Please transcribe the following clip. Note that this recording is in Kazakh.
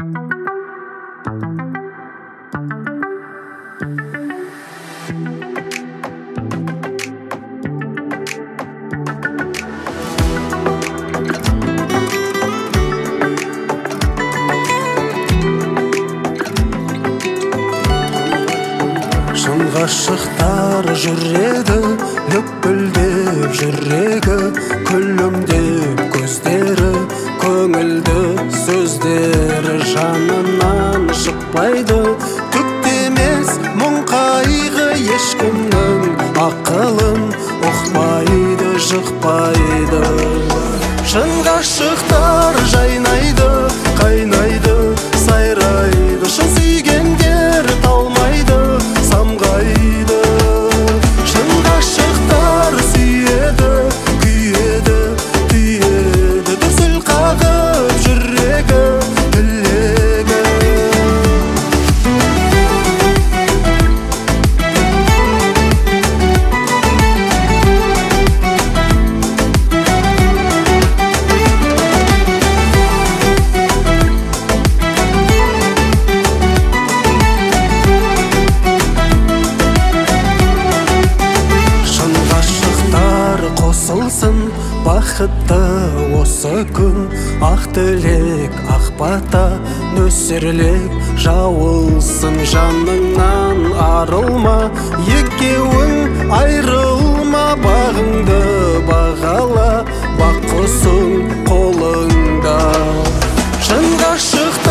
Ғашықтар жүреді, лүпілдеп жүрегі, күлімдеп көздері, көңілді сөздері жанынан шықпайды. Түктемес мұң қайғы ешкімнің ақылын ұқпайды, жықпайды. Шын ғашықтар жайнайды, қайнайды, сайрайды, шын сүйгендер талмайды, самғайды. Шын ғашықтар сүйеді, күйеді, түйеді, дүрсіл қағып жүрегі, тілегі. Қосылсын бақытты осы күн, ақ тілек, ақ бата нөсерлік жауылсын жаныңнан арылма. Екеуің айрылма, бағыңды бағала, бақ құсың қолыңда. Шын ғашық